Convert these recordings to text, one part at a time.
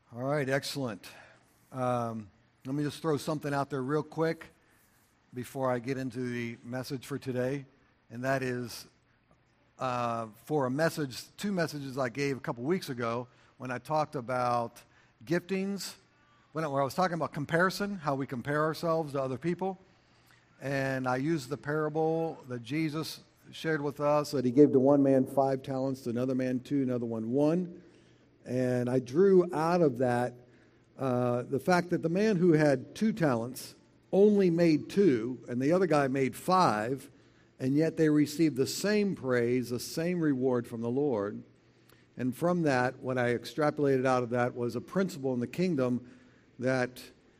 All right, excellent. Let me just throw something out there real quick before I get into the message for today, and that is for two messages I gave a couple weeks ago when I talked about giftings, where I was talking about comparison, how we compare ourselves to other people, and I used the parable that Jesus shared with us that he gave to one man 5 talents, to another man 2, another one 1. And I drew out of that the fact that the man who had 2 talents only made 2, and the other guy made 5, and yet they received the same praise, the same reward from the Lord. And from that, what I extrapolated out of that was a principle in the kingdom that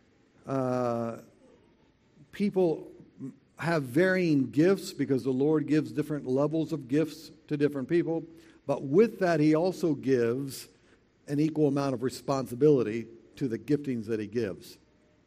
people have varying gifts because the Lord gives different levels of gifts to different people. But with that, he also gives an equal amount of responsibility to the giftings that he gives.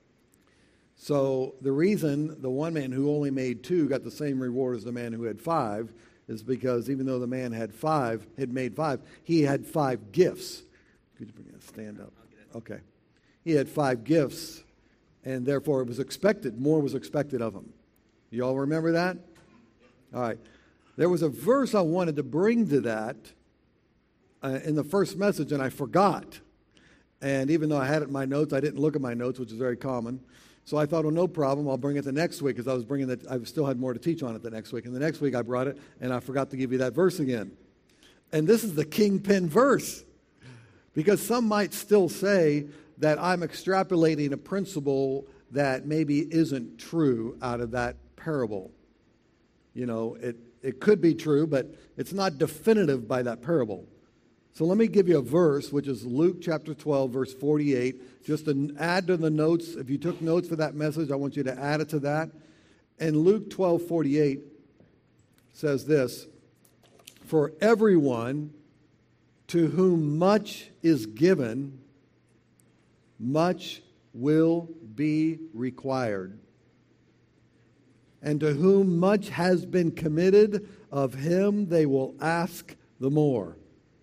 So the reason the one man who only made 2 got the same reward as the man who had 5 is because even though the man had made 5, he had 5 gifts. Could you bring that stand up? Okay. He had 5 gifts, and therefore it was expected, more was expected of him. You all remember that? All right. There was a verse I wanted to bring to that in the first message, and I forgot. And even though I had it in my notes, I didn't look at my notes, which is very common. So I thought, well, no problem. I'll bring it the next week because I still had more to teach on it the next week. And the next week I brought it, and I forgot to give you that verse again. And this is the kingpin verse because some might still say that I'm extrapolating a principle that maybe isn't true out of that parable. You know, it could be true, but it's not definitive by that parable. So let me give you a verse, which is Luke chapter 12, verse 48. Just to add to the notes, if you took notes for that message, I want you to add it to that. And Luke 12:48 says this, "For everyone to whom much is given, much will be required. And to whom much has been committed, of him they will ask the more.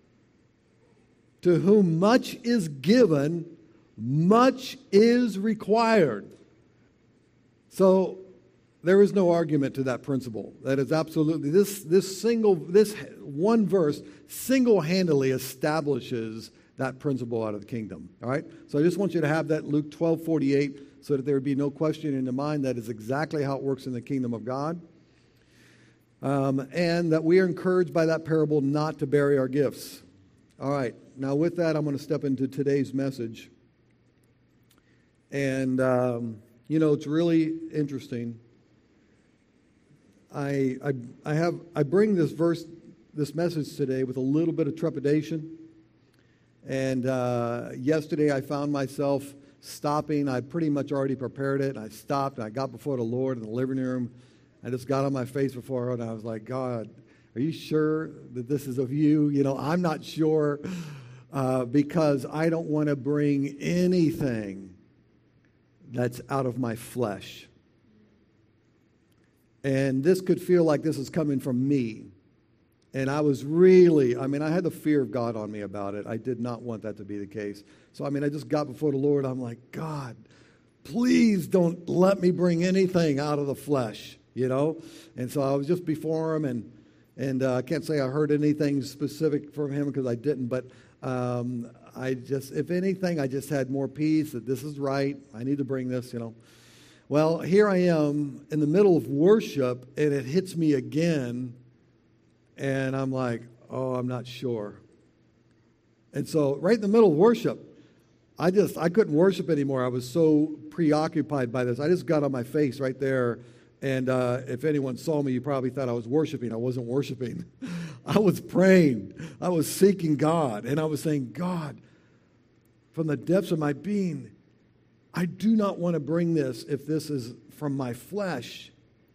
To whom much is given, much is required." So there is no argument to that principle. That is absolutely, this one verse single-handedly establishes that principle out of the kingdom. All right? So I just want you to have that Luke 12:48 so that there would be no question in your mind. That is exactly how it works in the kingdom of God. And that we are encouraged by that parable not to bury our gifts. All right. Now with that, I'm going to step into today's message. And, it's really interesting. I bring this message today with a little bit of trepidation. And yesterday I found myself stopping. I pretty much already prepared it. And I stopped and I got before the Lord in the living room. I just got on my face before her and I was like, "God, are you sure that this is of you?" I'm not sure because I don't want to bring anything that's out of my flesh. And this could feel like this is coming from me. And I was I had the fear of God on me about it. I did not want that to be the case. So, I just got before the Lord. I'm like, "God, please don't let me bring anything out of the flesh," And so I was just before him, and I can't say I heard anything specific from him because I didn't. But if anything, I just had more peace that this is right. I need to bring this, Well, here I am in the middle of worship, and it hits me again. And I'm like, "Oh, I'm not sure." And so right in the middle of worship, I couldn't worship anymore. I was so preoccupied by this. I just got on my face right there. And if anyone saw me, you probably thought I was worshiping. I wasn't worshiping. I was praying. I was seeking God. And I was saying, "God, from the depths of my being, I do not want to bring this if this is from my flesh.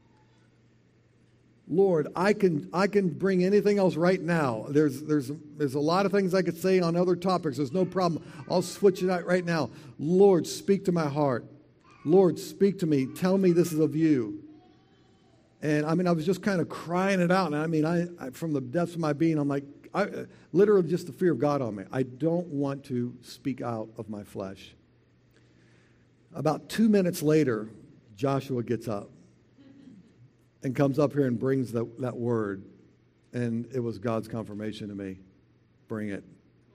Lord, I can bring anything else right now. There's a lot of things I could say on other topics. There's no problem. I'll switch it out right now. Lord, speak to my heart. Lord, speak to me. Tell me this is of you." And I was just kind of crying it out. And I from the depths of my being, I'm like, literally just the fear of God on me. I don't want to speak out of my flesh. About 2 minutes later, Joshua gets up and comes up here and brings that word. And it was God's confirmation to me. Bring it.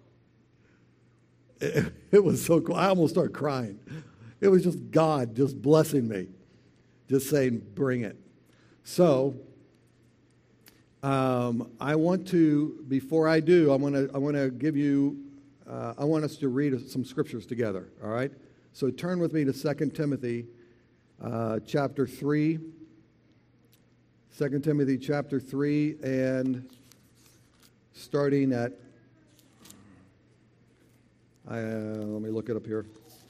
It was so cool. I almost started crying. It was just God just blessing me. Just saying, bring it. So, I want to, before I do, I want to give you, I want us to read some scriptures together, all right? So turn with me to 2 Timothy chapter 3. 2 Timothy chapter 3, and starting at, let me look it up here.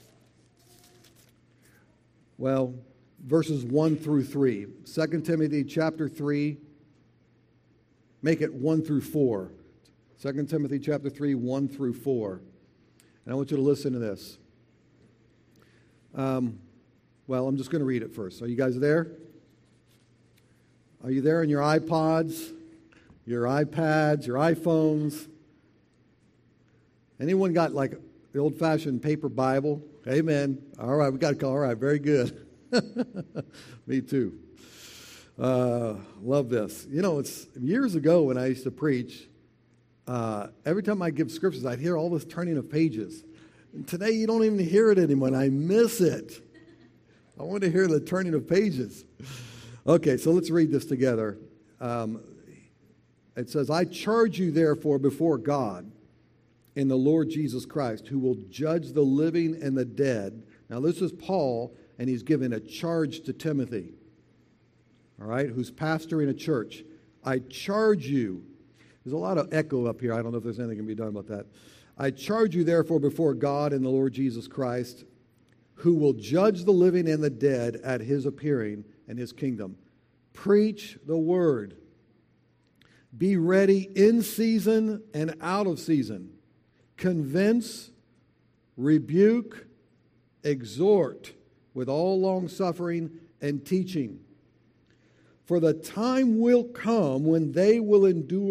Well, verses 1 through 3. 2 Timothy chapter 3, make it 1 through 4. 2 Timothy chapter 3, 1 through 4. And I want you to listen to this. Well, I'm just going to read it first. Are you guys there? Are you there on your iPods, your iPads, your iPhones? Anyone got like the old-fashioned paper Bible? Amen. All right, we got to call. All right, very good. Me too. Love this. You know, it's years ago when I used to preach, every time I give scriptures, I'd hear all this turning of pages. And today you don't even hear it anymore, and I miss it. I want to hear the turning of pages. Okay, so let's read this together. It says, I charge you therefore before God in the Lord Jesus Christ, who will judge the living and the dead. Now this is Paul, and he's giving a charge to Timothy, all right, who's pastoring a church. I charge you. There's a lot of echo up here. I don't know if there's anything can be done about that. I charge you therefore before God and the Lord Jesus Christ, who will judge the living and the dead at his appearing and his kingdom. Preach the word. Be ready in season and out of season. Convince, rebuke, exhort with all long-suffering and teaching. For the time will come when they will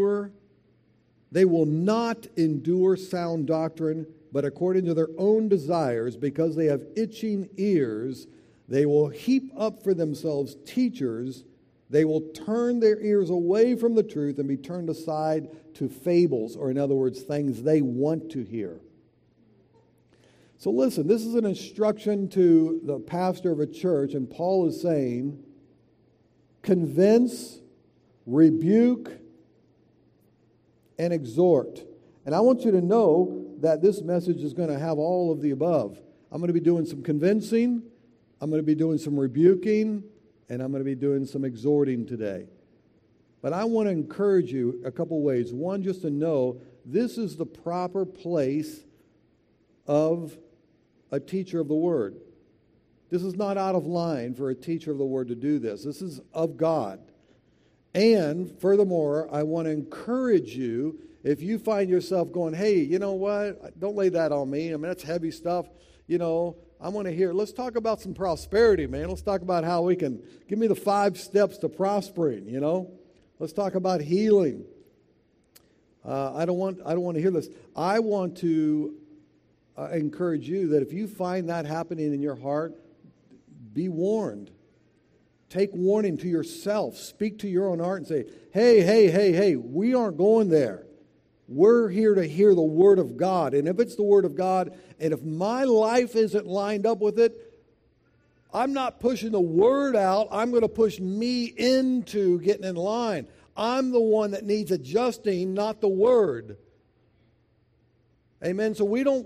not endure sound doctrine, but according to their own desires, because they have itching ears, they will heap up for themselves teachers. They will turn their ears away from the truth and be turned aside to fables, or in other words, things they want to hear. So listen, this is an instruction to the pastor of a church, and Paul is saying, convince, rebuke, and exhort. And I want you to know that this message is going to have all of the above. I'm going to be doing some convincing, I'm going to be doing some rebuking, and I'm going to be doing some exhorting today. But I want to encourage you a couple ways. One, just to know this is the proper place of a teacher of the Word. This is not out of line for a teacher of the Word to do this. This is of God. And furthermore, I want to encourage you, if you find yourself going, hey, you know what? Don't lay that on me. I mean, that's heavy stuff. You know, I want to hear, let's talk about some prosperity, man. Let's talk about how we can, give me the 5 steps to prospering, you know. Let's talk about healing. I don't want to hear this. I want to encourage you that if you find that happening in your heart, be warned. Take warning to yourself. Speak to your own heart and say, hey, we aren't going there. We're here to hear the Word of God. And if it's the Word of God, and if my life isn't lined up with it, I'm not pushing the Word out. I'm going to push me into getting in line. I'm the one that needs adjusting, not the Word. Amen. So we don't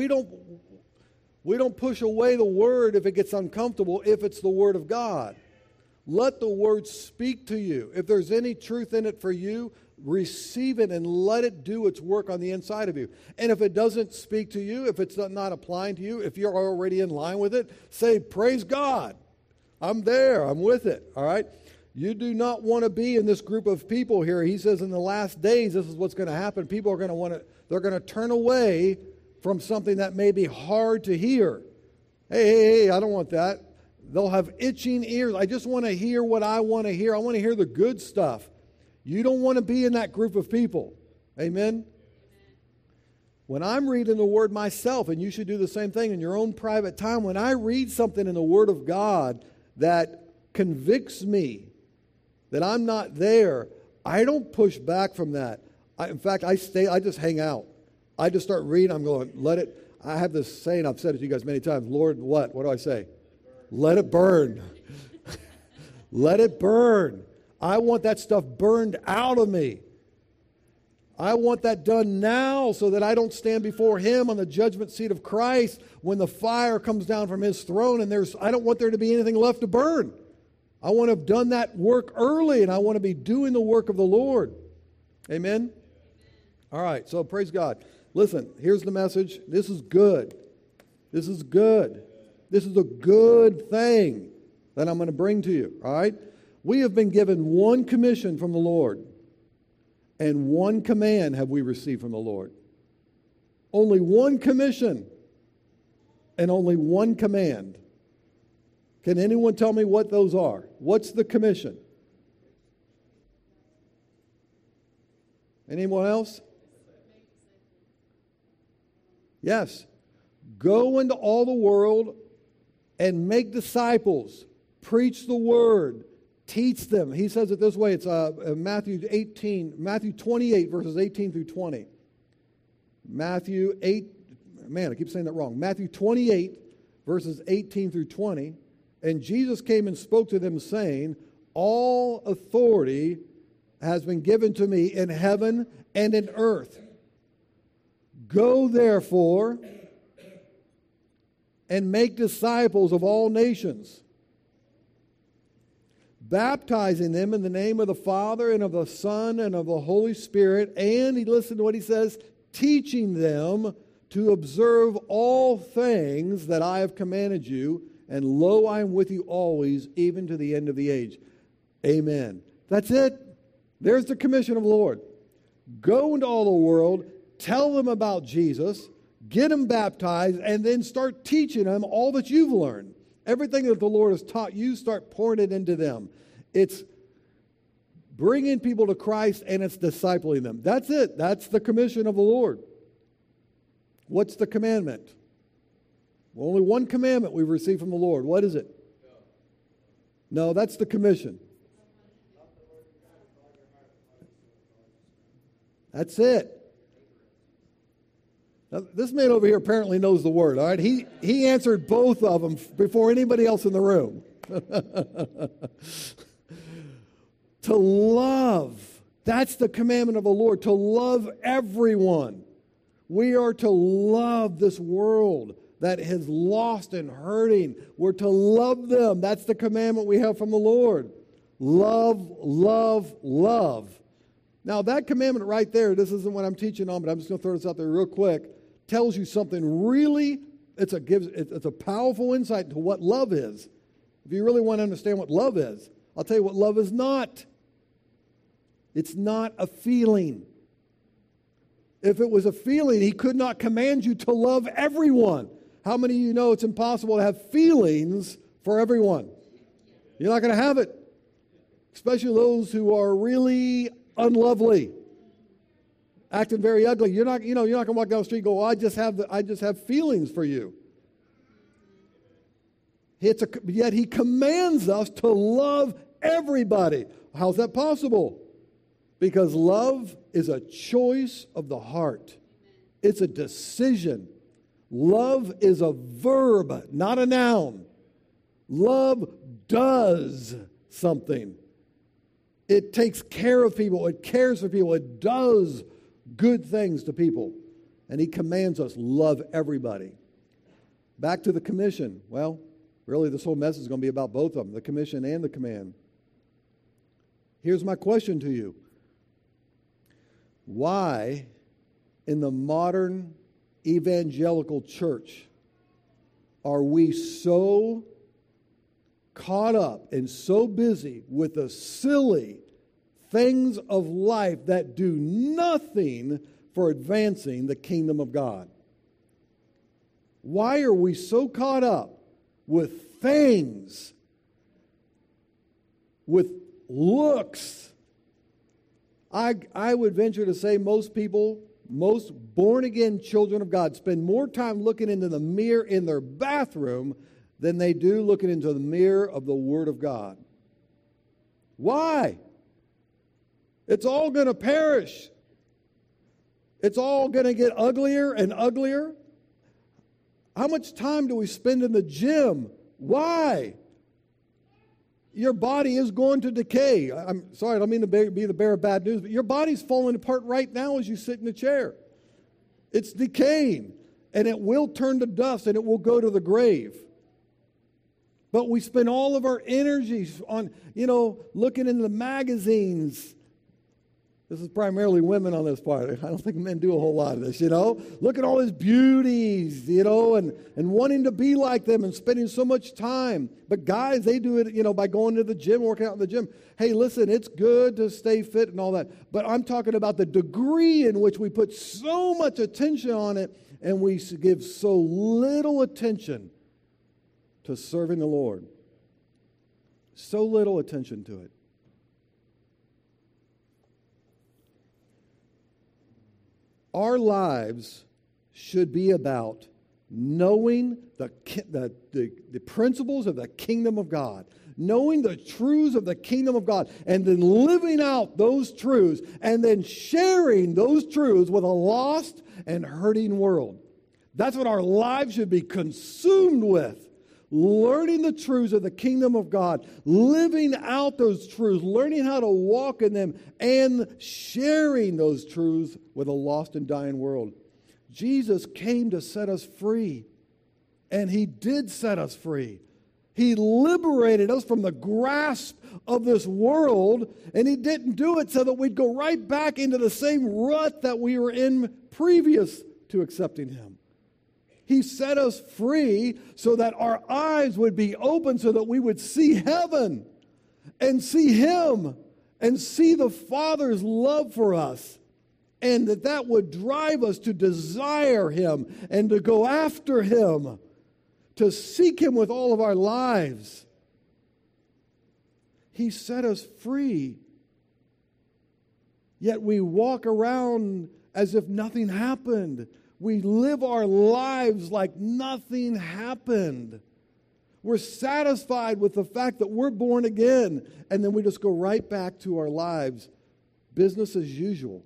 push away the Word if it gets uncomfortable, if it's the Word of God. Let the Word speak to you. If there's any truth in it for you, receive it and let it do its work on the inside of you. And if it doesn't speak to you, if it's not applying to you, if you're already in line with it, say, praise God. I'm there. I'm with it. All right? You do not want to be in this group of people here. He says in the last days, this is what's going to happen. People are going to they're going to turn away from something that may be hard to hear. Hey, I don't want that. They'll have itching ears. I just want to hear what I want to hear. I want to hear the good stuff. You don't want to be in that group of people. Amen? When I'm reading the Word myself, and you should do the same thing in your own private time, when I read something in the Word of God that convicts me that I'm not there, I don't push back from that. In fact, I just hang out. I just start reading. I'm going, let it. I have this saying, I've said it to you guys many times. Lord, what? What do I say? Let it burn. Let it burn. I want that stuff burned out of me. I want that done now so that I don't stand before Him on the judgment seat of Christ when the fire comes down from His throne and I don't want there to be anything left to burn. I want to have done that work early, and I want to be doing the work of the Lord. Amen? All right, so praise God. Listen, here's the message. This is good. This is good. This is a good thing that I'm going to bring to you. All right? We have been given one commission from the Lord, and one command have we received from the Lord. Only one commission and only one command. Can anyone tell me what those are? What's the commission? Anyone else? Yes. Go into all the world and make disciples. Preach the word. Teach them. He says it this way. It's Matthew 28, verses 18 through 20. Matthew 8, man, I keep saying that wrong. Matthew 28, verses 18 through 20. And Jesus came and spoke to them, saying, all authority has been given to me in heaven and in earth. Go, therefore, and make disciples of all nations, baptizing them in the name of the Father and of the Son and of the Holy Spirit. And listen to what he says, teaching them to observe all things that I have commanded you. And lo, I am with you always, even to the end of the age. Amen. That's it. There's the commission of the Lord. Go into all the world, tell them about Jesus, get them baptized, and then start teaching them all that you've learned. Everything that the Lord has taught you, start pouring it into them. It's bringing people to Christ, and it's discipling them. That's it. That's the commission of the Lord. What's the commandment? Well, only one commandment we've received from the Lord. What is it? No, that's the commission. That's it. Now, this man over here apparently knows the word, all right? He answered both of them before anybody else in the room. To love. That's the commandment of the Lord, to love everyone. We are to love this world that is lost and hurting. We're to love them. That's the commandment we have from the Lord. Love, love, love. Now that commandment right there, this isn't what I'm teaching on, but I'm just going to throw this out there real quick, tells you something really, it's a powerful insight into what love is. If you really want to understand what love is, I'll tell you what love is not. It's not a feeling. If it was a feeling, he could not command you to love everyone. How many of you know it's impossible to have feelings for everyone? You're not going to have it. Especially those who are really unlovely, acting very ugly. You're not going to walk down the street and go, oh, I just have feelings for you. Yet he commands us to love everybody. How's that possible? Because love is a choice of the heart. It's a decision. Love is a verb, not a noun. Love does something. It takes care of people. It cares for people. It does good things to people. And he commands us, love everybody. Back to the commission. Well, really this whole message is going to be about both of them, the commission and the command. Here's my question to you. Why, in the modern evangelical church, are we so caught up and so busy with the silly things of life that do nothing for advancing the kingdom of God? Why are we so caught up with things, with looks, I would venture to say most people, most born-again children of God, spend more time looking into the mirror in their bathroom than they do looking into the mirror of the Word of God. Why? It's all going to perish. It's all going to get uglier and uglier. How much time do we spend in the gym? Why? Your body is going to decay. I'm sorry, I don't mean to be the bearer of bad news, but your body's falling apart right now as you sit in the chair. It's decaying, and it will turn to dust, and it will go to the grave. But we spend all of our energies on, looking in the magazines. This is primarily women on this part. I don't think men do a whole lot of this, Look at all these beauties, and wanting to be like them and spending so much time. But guys, they do it, by going to the gym, working out in the gym. Hey, listen, it's good to stay fit and all that. But I'm talking about the degree in which we put so much attention on it and we give so little attention to serving the Lord. So little attention to it. Our lives should be about knowing the principles of the kingdom of God, knowing the truths of the kingdom of God, and then living out those truths, and then sharing those truths with a lost and hurting world. That's what our lives should be consumed with. Learning the truths of the kingdom of God, living out those truths, learning how to walk in them, and sharing those truths with a lost and dying world. Jesus came to set us free, and He did set us free. He liberated us from the grasp of this world, and He didn't do it so that we'd go right back into the same rut that we were in previous to accepting Him. He set us free so that our eyes would be open so that we would see heaven and see Him and see the Father's love for us, and that would drive us to desire Him and to go after Him, to seek Him with all of our lives. He set us free, yet we walk around as if nothing happened. We live our lives like nothing happened. We're satisfied with the fact that we're born again, and then we just go right back to our lives, business as usual.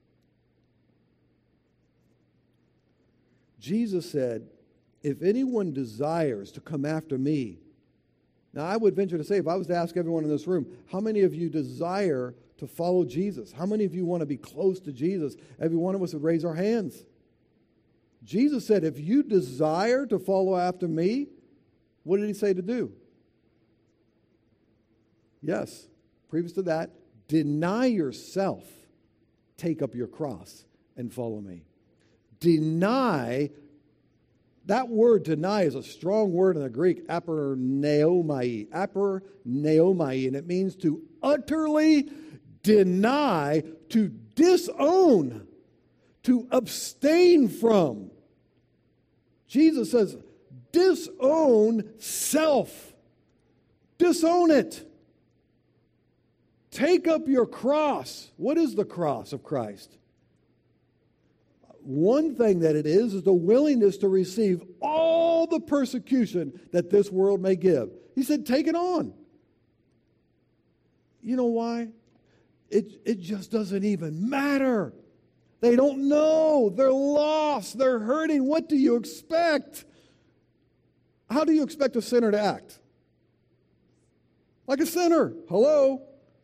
Jesus said, if anyone desires to come after me, now I would venture to say, if I was to ask everyone in this room, how many of you desire to follow Jesus? How many of you want to be close to Jesus? Every one of us would raise our hands. Jesus said, if you desire to follow after me, what did He say to do? Yes, previous to that, deny yourself, take up your cross, and follow me. Deny, that word deny is a strong word in the Greek, aperneomai, and it means to utterly deny, to disown, to abstain from. Jesus says, disown self. Disown it. Take up your cross. What is the cross of Christ? One thing that it is the willingness to receive all the persecution that this world may give. He said, take it on. You know why? It just doesn't even matter. They don't know. They're lost. They're hurting. What do you expect? How do you expect a sinner to act? Like a sinner. Hello?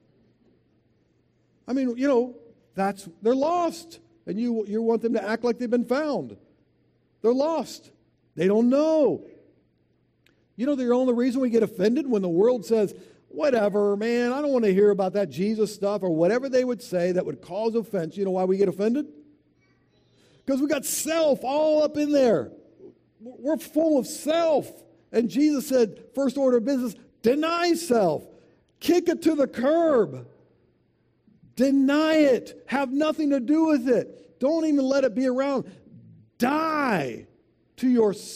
I mean, they're lost. And you want them to act like they've been found. They're lost. They don't know. The only reason we get offended when the world says, whatever, man, I don't want to hear about that Jesus stuff, or whatever they would say that would cause offense. You know why we get offended? Because we got self all up in there. We're full of self. And Jesus said, first order of business, deny self. Kick it to the curb. Deny it. Have nothing to do with it. Don't even let it be around. Die to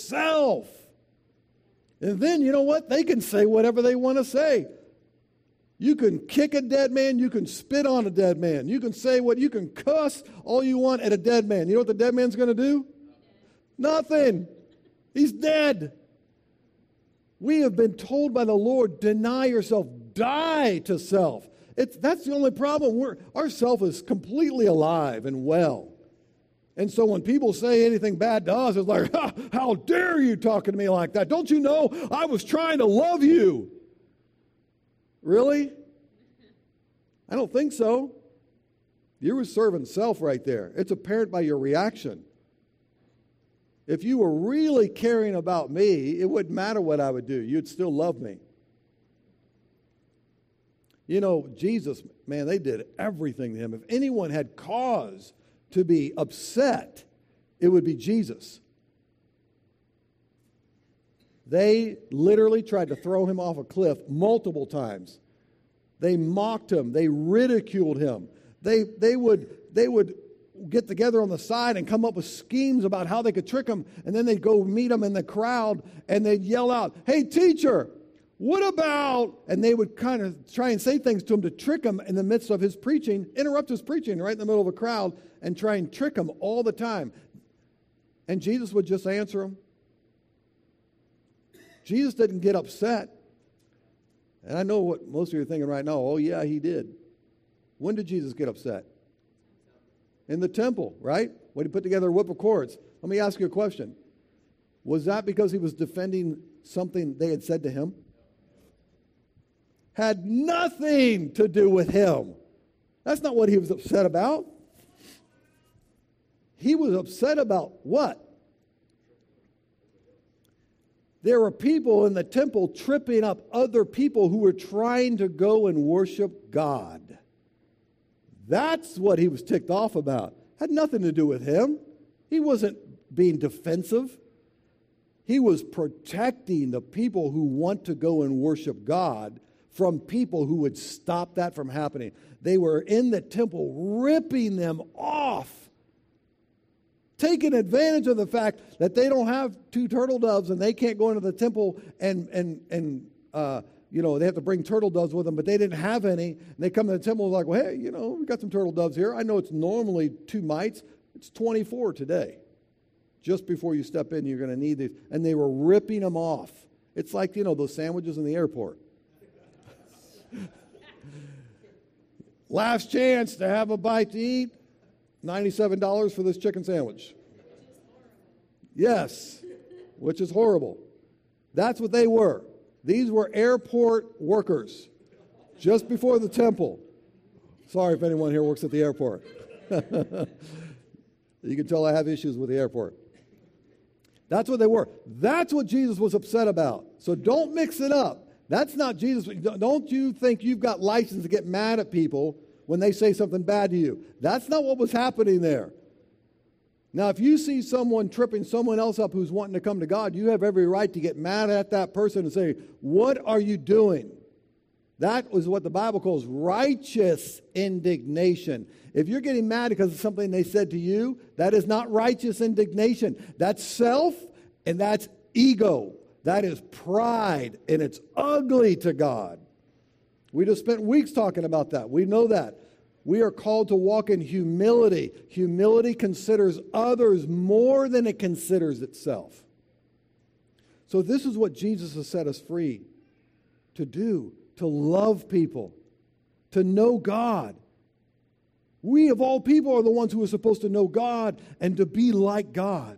yourself. And then, you know what? They can say whatever they want to say. You can kick a dead man. You can spit on a dead man. You can say what you can cuss all you want at a dead man. You know what the dead man's going to do? Nothing. He's dead. We have been told by the Lord, deny yourself, die to self. That's the only problem. Our self is completely alive and well. And so when people say anything bad to us, it's like, how dare you talking to me like that? Don't you know I was trying to love you? Really? I don't think so. You were serving self right there. It's apparent by your reaction. If you were really caring about me, it wouldn't matter what I would do. You'd still love me. You know, Jesus, man, they did everything to him. If anyone had cause to be upset, it would be Jesus. They literally tried to throw him off a cliff multiple times. They mocked him. They ridiculed him. They would get together on the side and come up with schemes about how they could trick him, and then they'd go meet him in the crowd, and they'd yell out, "Hey, teacher, what about?" And they would kind of try and say things to him to trick him in the midst of his preaching, interrupt his preaching right in the middle of a crowd, and try and trick him all the time. And Jesus would just answer them. Jesus didn't get upset. And I know what most of you are thinking right now. Oh, yeah, he did. When did Jesus get upset? In the temple, right? When he put together a whip of cords. Let me ask you a question. Was that because he was defending something they had said to him? Had nothing to do with him. That's not what he was upset about. He was upset about what? There were people in the temple tripping up other people who were trying to go and worship God. That's what he was ticked off about. Had nothing to do with him. He wasn't being defensive. He was protecting the people who want to go and worship God from people who would stop that from happening. They were in the temple ripping them off, taking advantage of the fact that they don't have two turtle doves and they can't go into the temple and they have to bring turtle doves with them, but they didn't have any. And they come to the temple and like, well, hey, we got some turtle doves here. I know it's normally 2 mites. It's 24 today. Just before you step in, you're going to need these. And they were ripping them off. It's like, those sandwiches in the airport. Last chance to have a bite to eat. $97 for this chicken sandwich. Yes, which is horrible. That's what they were. These were airport workers just before the temple. Sorry if anyone here works at the airport. You can tell I have issues with the airport. That's what they were. That's what Jesus was upset about. So don't mix it up. That's not Jesus. Don't you think you've got license to get mad at people when they say something bad to you? That's not what was happening there. Now, if you see someone tripping someone else up who's wanting to come to God, you have every right to get mad at that person and say, what are you doing? That was what the Bible calls righteous indignation. If you're getting mad because of something they said to you, that is not righteous indignation. That's self and that's ego. That is pride, and it's ugly to God. We just spent weeks talking about that. We know that. We are called to walk in humility. Humility considers others more than it considers itself. So this is what Jesus has set us free to do, to love people, to know God. We of all people are the ones who are supposed to know God and to be like God.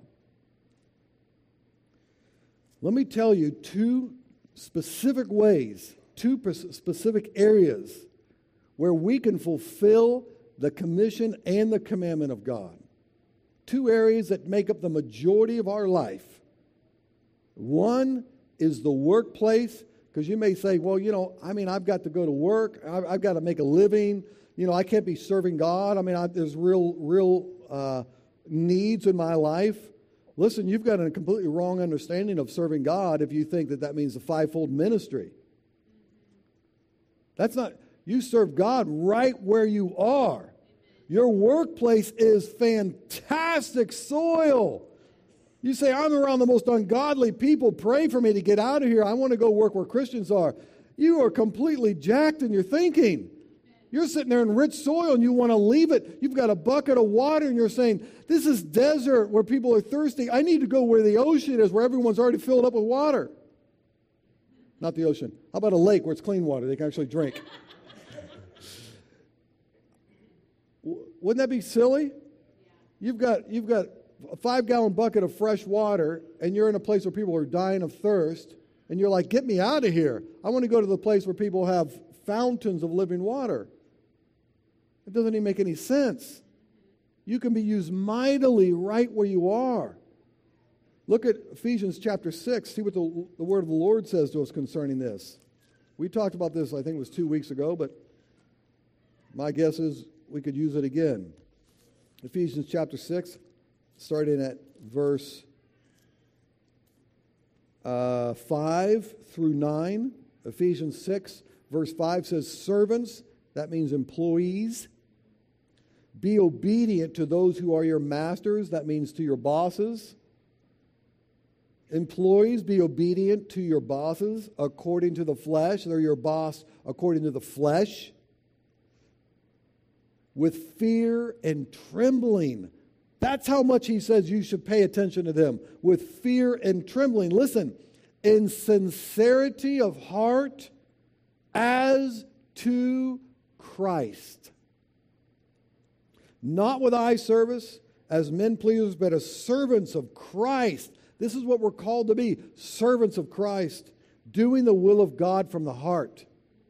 Let me tell you 2 specific ways, 2 specific areas where we can fulfill the commission and the commandment of God. 2 areas that make up the majority of our life. One is the workplace, because you may say, well, I've got to go to work. I've got to make a living. I can't be serving God. There's real needs in my life. Listen, you've got a completely wrong understanding of serving God if you think that means a 5-fold ministry. That's not... You serve God right where you are. Your workplace is fantastic soil. You say, I'm around the most ungodly people. Pray for me to get out of here. I want to go work where Christians are. You are completely jacked in your thinking. You're sitting there in rich soil and you want to leave it. You've got a bucket of water and you're saying, this is desert where people are thirsty. I need to go where the ocean is, where everyone's already filled up with water. Not the ocean. How about a lake where it's clean water they can actually drink? Wouldn't that be silly? You've got a 5-gallon bucket of fresh water and you're in a place where people are dying of thirst and you're like, get me out of here. I want to go to the place where people have fountains of living water. It doesn't even make any sense. You can be used mightily right where you are. Look at Ephesians chapter 6. See what the word of the Lord says to us concerning this. We talked about this, I think it was 2 weeks ago, but my guess is we could use it again. Ephesians chapter 6, starting at verse 5 through 9. Ephesians 6, verse 5 says, servants, that means employees, be obedient to those who are your masters, that means to your bosses. Employees, be obedient to your bosses according to the flesh. They're your boss according to the flesh. With fear and trembling. That's how much he says you should pay attention to them. With fear and trembling. Listen, in sincerity of heart as to Christ. Not with eye service as men pleasers, but as servants of Christ. This is what we're called to be, servants of Christ, doing the will of God from the heart.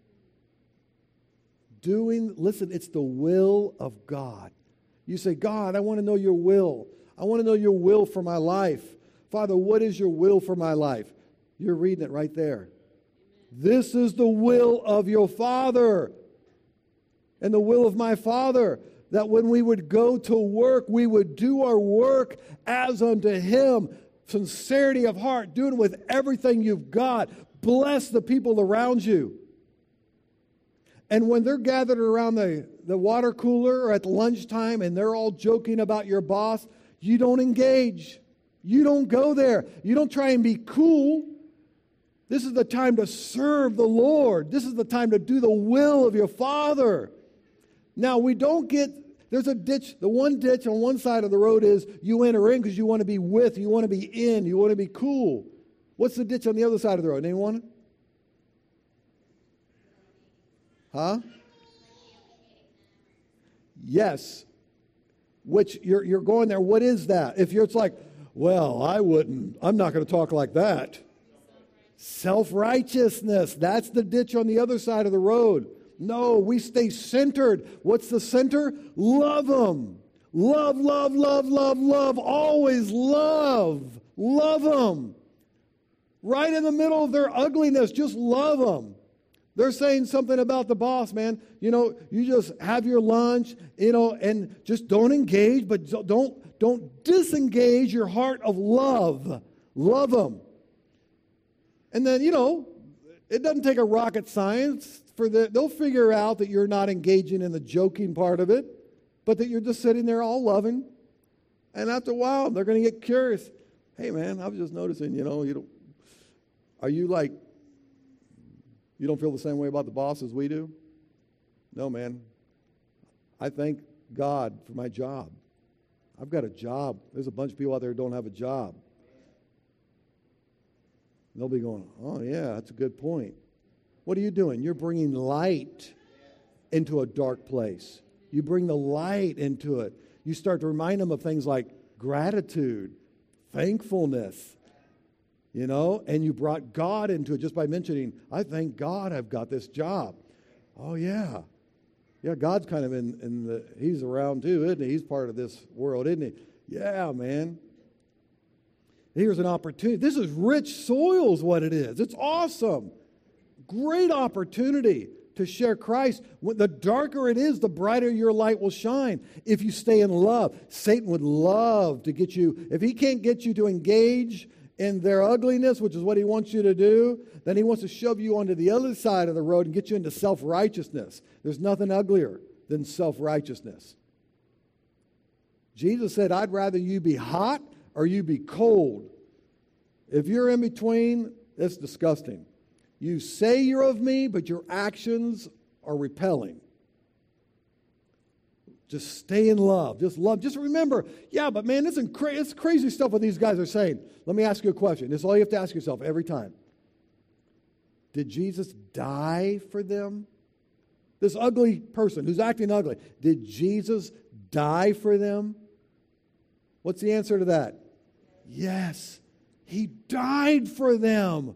Listen, it's the will of God. You say, God, I want to know your will. I want to know your will for my life. Father, what is your will for my life? You're reading it right there. This is the will of your Father and the will of my Father, that when we would go to work, we would do our work as unto Him. Sincerity of heart, doing it with everything you've got. Bless the people around you. And when they're gathered around the water cooler or at lunchtime and they're all joking about your boss, you don't engage. You don't go there. You don't try and be cool. This is the time to serve the Lord. This is the time to do the will of your Father. Now, there's a ditch. The one ditch on one side of the road is you enter in because you want to be with, you want to be in, you want to be cool. What's the ditch on the other side of the road? Anyone? Huh? Yes. Which you're going there. What is that? It's like, well, I'm not going to talk like that. Self-righteousness. That's the ditch on the other side of the road. No, we stay centered. What's the center? Love them. Love, love, love, love, love. Always love. Love them. Right in the middle of their ugliness, just love them. They're saying something about the boss, man. You just have your lunch, and just don't engage, but don't disengage your heart of love. Love them. And then, it doesn't take a rocket science they'll figure out that you're not engaging in the joking part of it, but that you're just sitting there all loving. And after a while, they're going to get curious. Hey, man, I was just noticing, are you like, you don't feel the same way about the boss as we do? No, man. I thank God for my job. I've got a job. There's a bunch of people out there who don't have a job. And they'll be going, oh, yeah, that's a good point. What are you doing? You're bringing light into a dark place. You bring the light into it. You start to remind them of things like gratitude, thankfulness, and you brought God into it just by mentioning, I thank God I've got this job. Oh, yeah. Yeah, God's kind of he's around too, isn't he? He's part of this world, isn't he? Yeah, man. Here's an opportunity. This is rich soil is what it is. It's awesome. Great opportunity to share Christ. The darker it is, the brighter your light will shine if you stay in love. Satan would love to get you, if he can't get you to engage in their ugliness, which is what he wants you to do, then he wants to shove you onto the other side of the road and get you into self-righteousness. There's nothing uglier than self-righteousness. Jesus said, I'd rather you be hot or you be cold. If you're in between, it's disgusting. You say you're of me, but your actions are repelling. Just stay in love. Just love. Just remember, yeah, but man, it's crazy stuff what these guys are saying. Let me ask you a question. This is all you have to ask yourself every time. Did Jesus die for them? This ugly person who's acting ugly, did Jesus die for them? What's the answer to that? Yes, he died for them.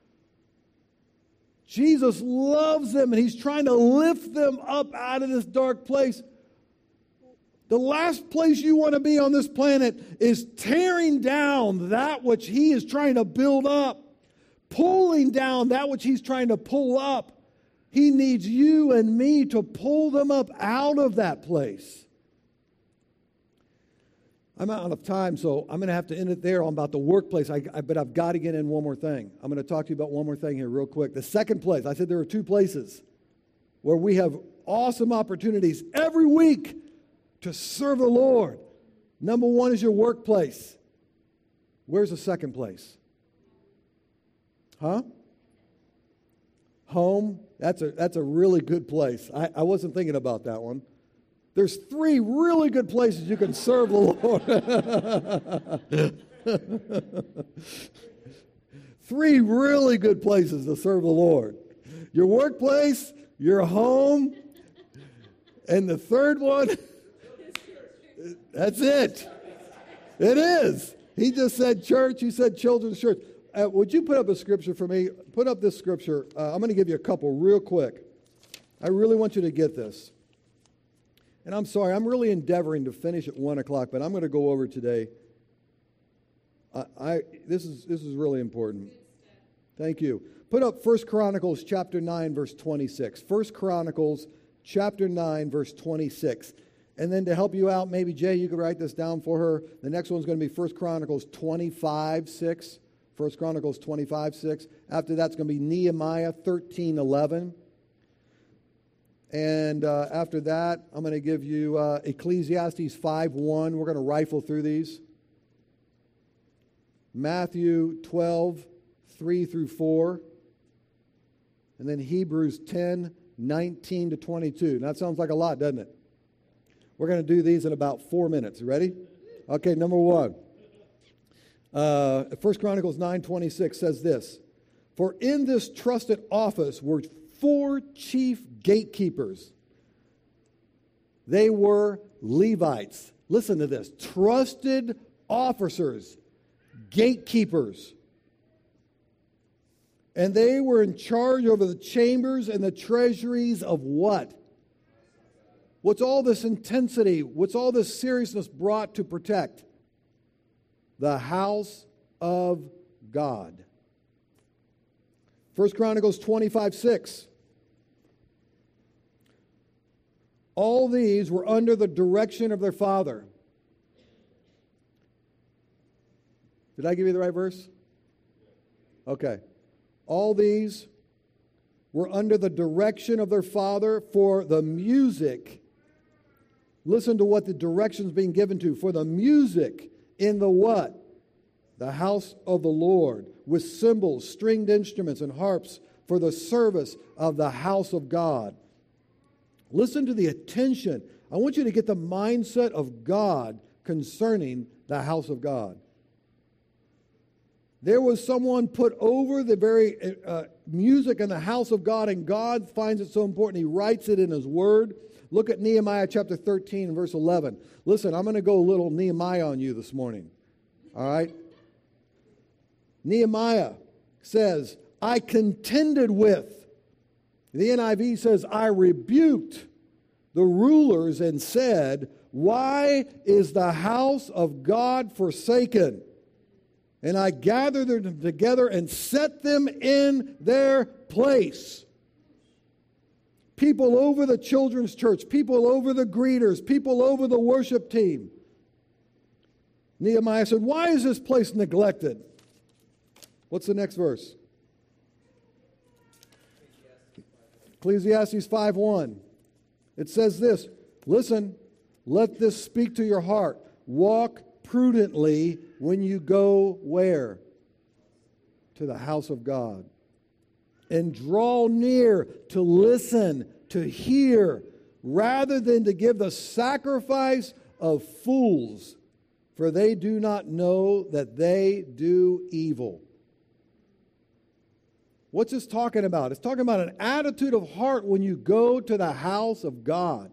Jesus loves them, and he's trying to lift them up out of this dark place. The last place you want to be on this planet is tearing down that which he is trying to build up, pulling down that which he's trying to pull up. He needs you and me to pull them up out of that place. I'm out of time, so I'm going to have to end it there on about the workplace. But I've got to get in one more thing. I'm going to talk to you about one more thing here real quick. The second place, I said there are two places where we have awesome opportunities every week to serve the Lord. Number one is your workplace. Where's the second place? Huh? Home. That's a really good place. I wasn't thinking about that one. There's three really good places you can serve the Lord. Three really good places to serve the Lord. Your workplace, your home, and the third one, that's it. It is. He just said church. He said children's church. Would you put up a scripture for me? Put up this scripture. I'm going to give you a couple real quick. I really want you to get this. And I'm sorry, I'm really endeavoring to finish at 1 o'clock, but I'm going to go over today. This is really important. Thank you. Put up 1 Chronicles chapter 9, verse 26. 1 Chronicles chapter 9, verse 26. And then to help you out, maybe Jay, you could write this down for her. The next one's going to be 1 Chronicles 25, 6. 1 Chronicles 25, 6. After that's going to be Nehemiah 13, 11. And after that, I'm going to give you Ecclesiastes 5:1. We're going to rifle through these. Matthew 12:3 through 4. And then Hebrews 10:19 to 22. Now, that sounds like a lot, doesn't it? We're going to do these in about 4 minutes. Ready? Okay, number one. 1 Chronicles 9:26 says this. For in this trusted office were 4 chief gatekeepers. They were Levites. Listen to this. Trusted officers, gatekeepers. And they were in charge over the chambers and the treasuries of what? What's all this intensity? What's all this seriousness brought to protect? The house of God. 1 Chronicles 25:6. All these were under the direction of their father. Did I give you the right verse? Okay. All these were under the direction of their father for the music. Listen to what the direction's being given to. For the music in the what? The house of the Lord, with cymbals, stringed instruments, and harps for the service of the house of God. Listen to the attention. I want you to get the mindset of God concerning the house of God. There was someone put over the very music in the house of God, and God finds it so important, He writes it in His Word. Look at Nehemiah chapter 13 and verse 11. Listen, I'm going to go a little Nehemiah on you this morning. All right? Nehemiah says, I contended with. The NIV says, I rebuked the rulers and said, why is the house of God forsaken? And I gathered them together and set them in their place. People over the children's church, people over the greeters, people over the worship team. Nehemiah said, why is this place neglected? What's the next verse? Ecclesiastes 5:1. It says this, listen, let this speak to your heart. Walk prudently when you go where? To the house of God. and draw near to listen, to hear, rather than to give the sacrifice of fools, for they do not know that they do evil. What's this talking about? It's talking about an attitude of heart when you go to the house of God.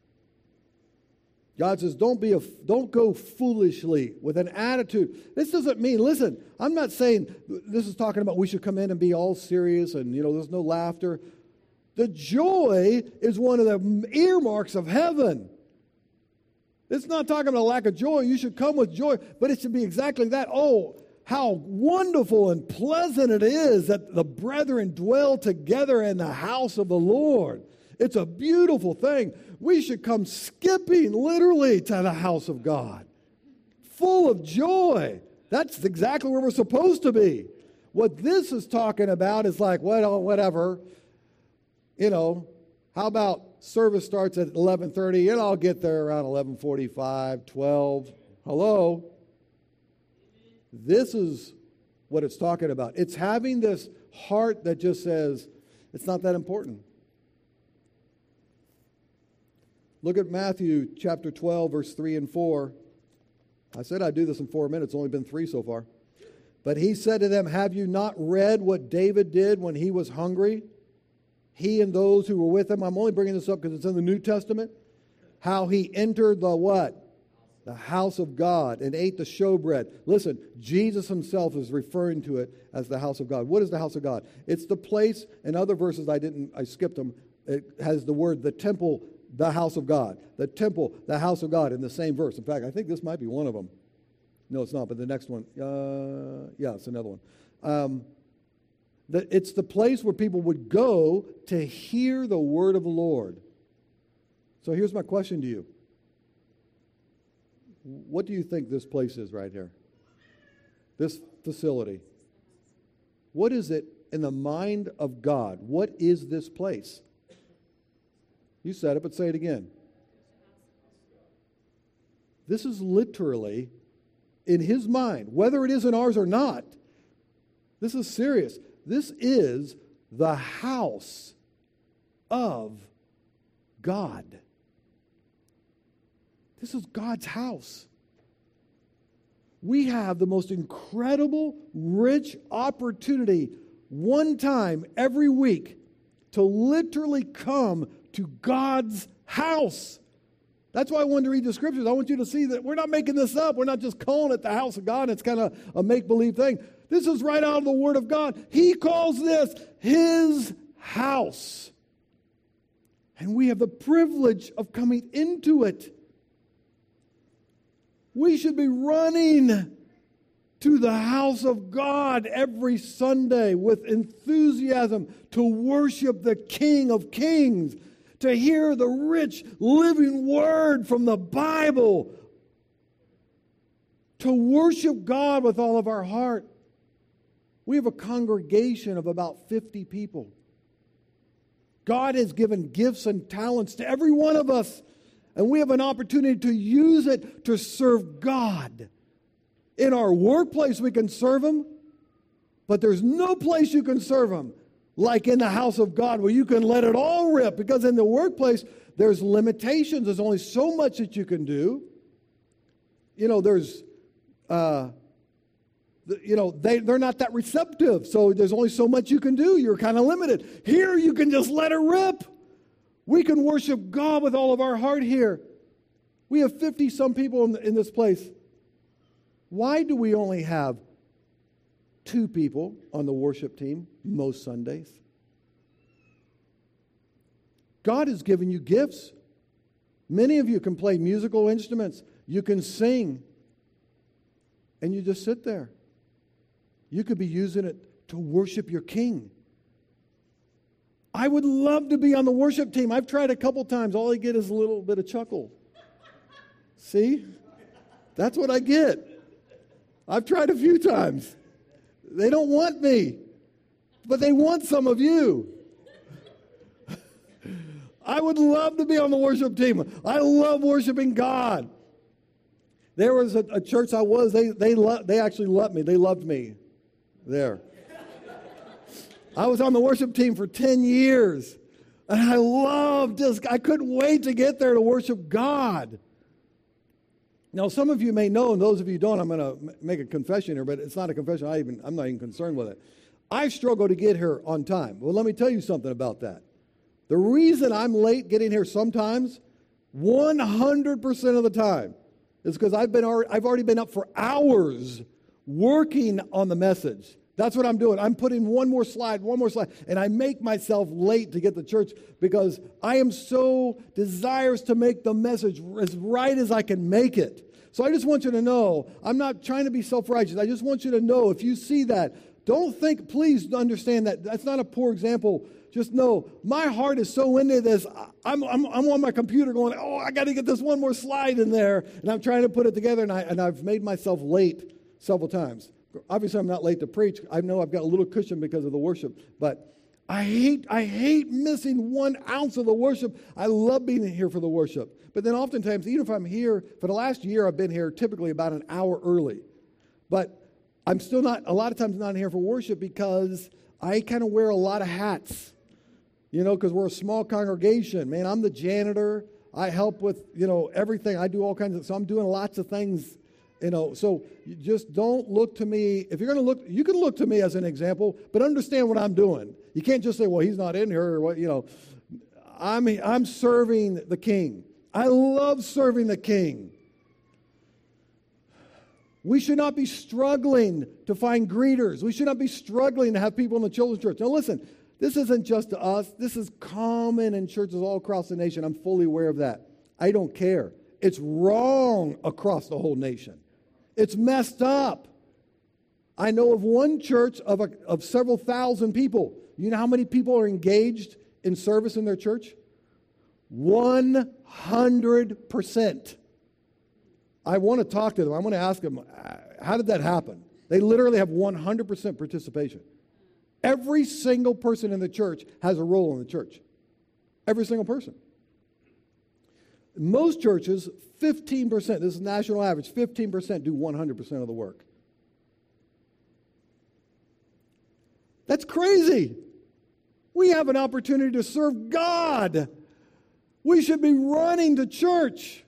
God says, don't go foolishly with an attitude. This doesn't mean, listen, I'm not saying this is talking about we should come in and be all serious and, there's no laughter. The joy is one of the earmarks of heaven. It's not talking about a lack of joy. You should come with joy, but it should be exactly that. Oh, how wonderful and pleasant it is that the brethren dwell together in the house of the Lord. It's a beautiful thing. We should come skipping literally to the house of God, full of joy. That's exactly where we're supposed to be. What this is talking about is like, well, whatever. How about service starts at 11:30 and I'll get there around 11:45, 12. Hello? This is what it's talking about. It's having this heart that just says, it's not that important. Look at Matthew chapter 12, verse 3 and 4. I said I'd do this in 4 minutes. It's only been 3 so far. But he said to them, have you not read what David did when he was hungry? He and those who were with him. I'm only bringing this up because it's in the New Testament. How he entered the what? The house of God and ate the showbread. Listen, Jesus himself is referring to it as the house of God. What is the house of God? It's the place. In other verses, I skipped them. It has the word, the temple, the house of God. The temple, the house of God in the same verse. In fact, I think this might be one of them. No, it's not, but the next one. Yeah, it's another one. It's the place where people would go to hear the word of the Lord. So here's my question to you. What do you think this place is right here? This facility. What is it in the mind of God? What is this place? You said it, but say it again. This is literally in his mind, whether it is in ours or not. This is serious. This is the house of God. This is God's house. We have the most incredible, rich opportunity one time every week to literally come to God's house. That's why I wanted to read the scriptures. I want you to see that we're not making this up. We're not just calling it the house of God. It's kind of a make-believe thing. This is right out of the Word of God. He calls this his house. And we have the privilege of coming into it. We should be running to the house of God every Sunday with enthusiasm to worship the King of Kings, to hear the rich, living word from the Bible, to worship God with all of our heart. We have a congregation of about 50 people. God has given gifts and talents to every one of us, and we have an opportunity to use it to serve God. In our workplace, we can serve Him, but there's no place you can serve Him like in the house of God where you can let it all rip, because in the workplace, there's limitations. There's only so much that you can do. They're not that receptive, so there's only so much you can do. You're kind of limited. Here, you can just let it rip. We can worship God with all of our heart here. We have 50-some people in this place. Why do we only have 2 people on the worship team most Sundays? God has given you gifts. Many of you can play musical instruments. You can sing. And you just sit there. You could be using it to worship your King. I would love to be on the worship team. I've tried a couple times. All I get is a little bit of chuckle. See? That's what I get. I've tried a few times. They don't want me, but they want some of you. I would love to be on the worship team. I love worshiping God. There was a church they actually loved me. They loved me there. I was on the worship team for 10 years. And I loved this. I couldn't wait to get there to worship God. Now, some of you may know, and those of you who don't, I'm going to make a confession here, but it's not a confession. I'm not even concerned with it. I struggle to get here on time. Well, let me tell you something about that. The reason I'm late getting here sometimes, 100% of the time, is because I've already been up for hours working on the message. That's what I'm doing. I'm putting one more slide, and I make myself late to get to church because I am so desirous to make the message as right as I can make it. So I just want you to know, I'm not trying to be self-righteous. I just want you to know, if you see that, don't think, please understand that that's not a poor example. Just know, my heart is so into this. I'm on my computer going, I got to get this one more slide in there, and I'm trying to put it together, and I've made myself late several times. Obviously, I'm not late to preach. I know I've got a little cushion because of the worship, but I hate missing 1 ounce of the worship. I love being here for the worship. But then oftentimes, even if I'm here, for the last year, I've been here typically about an hour early. But I'm still not, a lot of times not here for worship because I kind of wear a lot of hats, because we're a small congregation. Man, I'm the janitor. I help with, everything. I do all kinds of, so I'm doing lots of things. So you just don't look to me. If you're going to look, you can look to me as an example, but understand what I'm doing. You can't just say, well, he's not in here, or what, I'm serving the King. I love serving the King. We should not be struggling to find greeters. We should not be struggling to have people in the children's church. Now listen, this isn't just to us. This is common in churches all across the nation. I'm fully aware of that. I don't care. It's wrong across the whole nation. It's messed up. I know of one church of several thousand people. You know how many people are engaged in service in their church? 100%. I want to talk to them. I want to ask them, how did that happen? They literally have 100% participation. Every single person in the church has a role in the church. Every single person. Most churches, 15%, this is national average, 15% do 100% of the work. That's crazy. We have an opportunity to serve God. We should be running to church.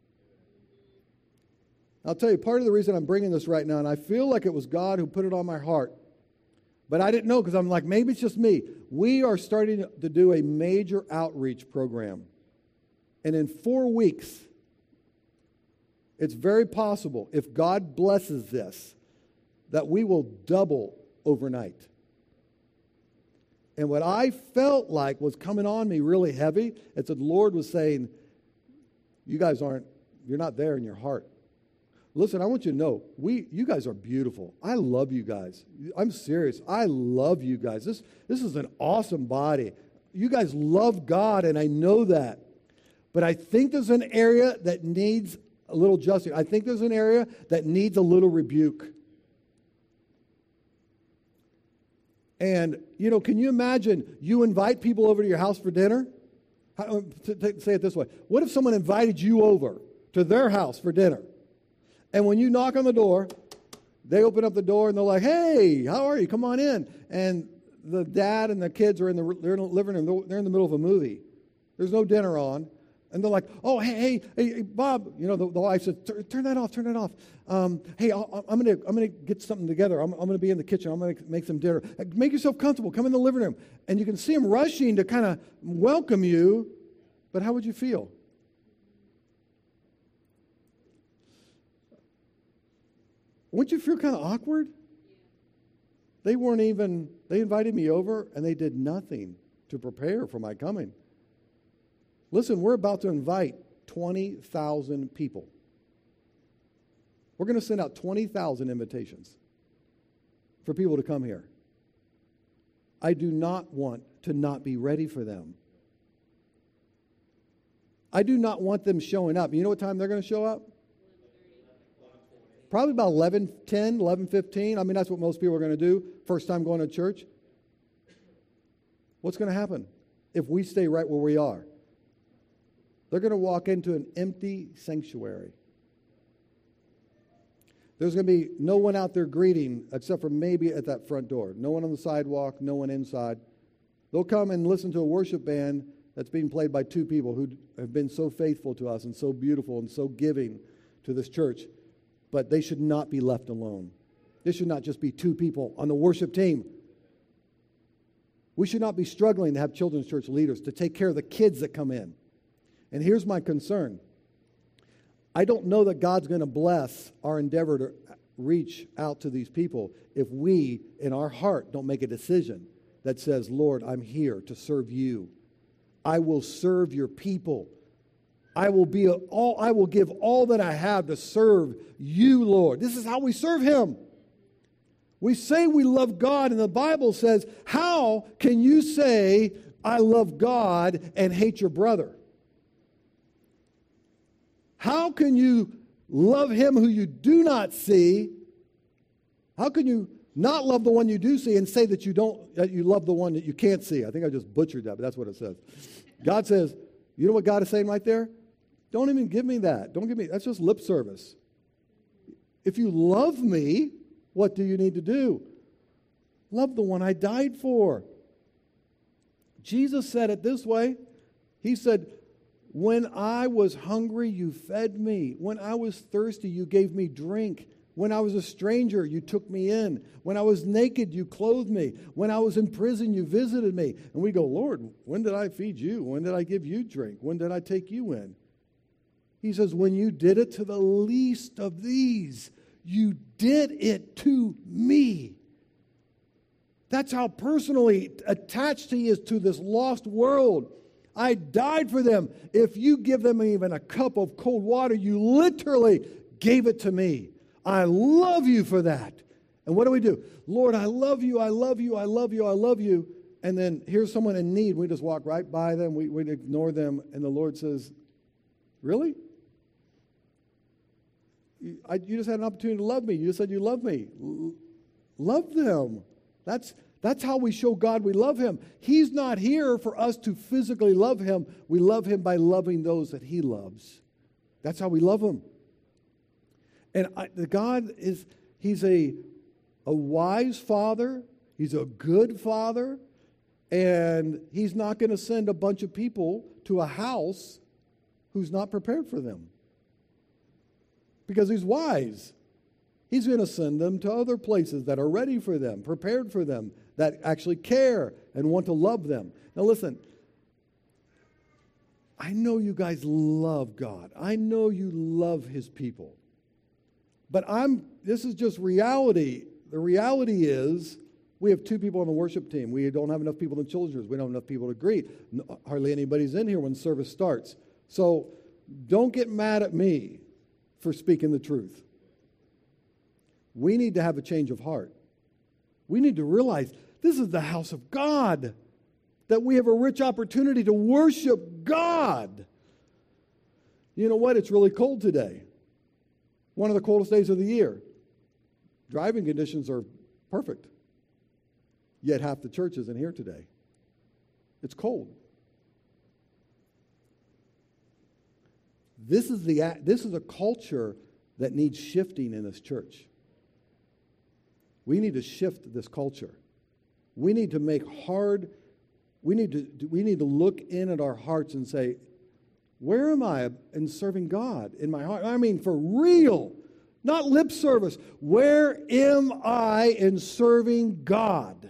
I'll tell you, part of the reason I'm bringing this right now, and I feel like it was God who put it on my heart, but I didn't know because I'm like, maybe it's just me. We are starting to do a major outreach program. And in 4 weeks, it's very possible, if God blesses this, that we will double overnight. And what I felt like was coming on me really heavy, it's that the Lord was saying, you're not there in your heart. Listen, I want you to know, you guys are beautiful. I love you guys. I'm serious. I love you guys. This is an awesome body. You guys love God, and I know that. But I think there's an area that needs a little adjustment. I think there's an area that needs a little rebuke. And, can you imagine you invite people over to your house for dinner? Say it this way. What if someone invited you over to their house for dinner? And when you knock on the door, they open up the door and they're like, hey, how are you? Come on in. And the dad and the kids are in the living room. They're in the middle of a movie. There's no dinner on. And they're like, oh, hey, Bob. The wife says, turn that off. Hey, I'm gonna get something together. I'm gonna be in the kitchen. I'm gonna make some dinner. Make yourself comfortable. Come in the living room. And you can see them rushing to kind of welcome you. But how would you feel? Wouldn't you feel kind of awkward? They invited me over and they did nothing to prepare for my coming. Listen, we're about to invite 20,000 people. We're going to send out 20,000 invitations for people to come here. I do not want to not be ready for them. I do not want them showing up. You know what time they're going to show up? Probably about 11:10, 11:15. I mean, that's what most people are going to do first time going to church. What's going to happen if we stay right where we are? They're going to walk into an empty sanctuary. There's going to be no one out there greeting except for maybe at that front door. No one on the sidewalk, no one inside. They'll come and listen to a worship band that's being played by two people who have been so faithful to us and so beautiful and so giving to this church. But they should not be left alone. This should not just be two people on the worship team. We should not be struggling to have children's church leaders to take care of the kids that come in. And here's my concern. I don't know that God's going to bless our endeavor to reach out to these people if we, in our heart, don't make a decision that says, Lord, I'm here to serve you. I will serve your people. I will give all that I have to serve you, Lord. This is how we serve him. We say we love God, and the Bible says, how can you say, I love God and hate your brother? How can you love him who you do not see? How can you not love the one you do see and say that you love the one that you can't see? I think I just butchered that, but that's what it says. God says, you know what God is saying right there? Don't even give me that. That's just lip service. If you love me, what do you need to do? Love the one I died for. Jesus said it this way. He said, when I was hungry, you fed me. When I was thirsty, you gave me drink. When I was a stranger, you took me in. When I was naked, you clothed me. When I was in prison, you visited me. And we go, Lord, when did I feed you? When did I give you drink? When did I take you in? He says, when you did it to the least of these, you did it to me. That's how personally attached he is to this lost world. I died for them. If you give them even a cup of cold water, you literally gave it to me. I love you for that. And what do? Lord, I love you, I love you, I love you, I love you. And then here's someone in need. We just walk right by them. We ignore them. And the Lord says, really? You just had an opportunity to love me. You just said you love me. Love them. That's how we show God we love him. He's not here for us to physically love him. We love him by loving those that he loves. That's how we love him. And God he's a wise father. He's a good father. And he's not going to send a bunch of people to a house who's not prepared for them. Because he's wise. He's going to send them to other places that are ready for them, prepared for them, that actually care and want to love them. Now listen, I know you guys love God. I know you love his people. But this is just reality. The reality is we have two people on the worship team. We don't have enough people in children's. We don't have enough people to greet. Hardly anybody's in here when service starts. So don't get mad at me for speaking the truth. We need to have a change of heart. We need to realize this is the house of God, that we have a rich opportunity to worship God. You know what? It's really cold today. One of the coldest days of the year. Driving conditions are perfect. Yet half the church isn't here today. It's cold. This is a culture that needs shifting in this church. We need to shift this culture. We need to we need to look in at our hearts and say, where am I in serving God in my heart? I mean, for real, not lip service. Where am I in serving God?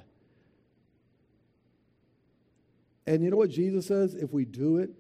And you know what Jesus says? If we do it,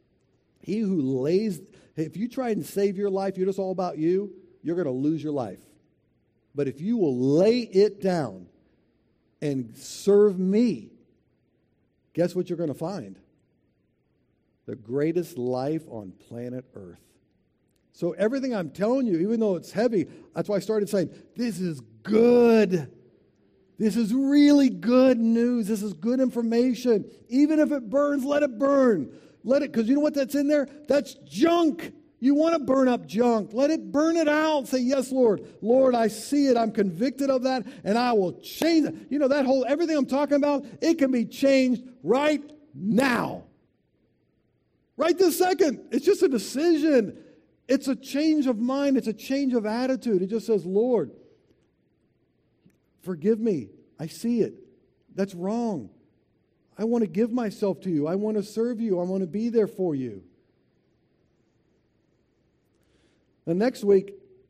if you try and save your life, you're just all about you, you're going to lose your life. But if you will lay it down and serve me, guess what you're going to find? The greatest life on planet Earth. So everything I'm telling you, even though it's heavy, that's why I started saying, this is good. This is really good news. This is good information. Even if it burns, let it burn. Let it, because you know what that's in there? That's junk. You want to burn up junk. Let it burn it out. Say, yes, Lord. Lord, I see it. I'm convicted of that, and I will change it. You know, everything I'm talking about, it can be changed right now. Right this second. It's just a decision. It's a change of mind. It's a change of attitude. It just says, Lord, forgive me. I see it. That's wrong. I want to give myself to you. I want to serve you. I want to be there for you. Now, next week,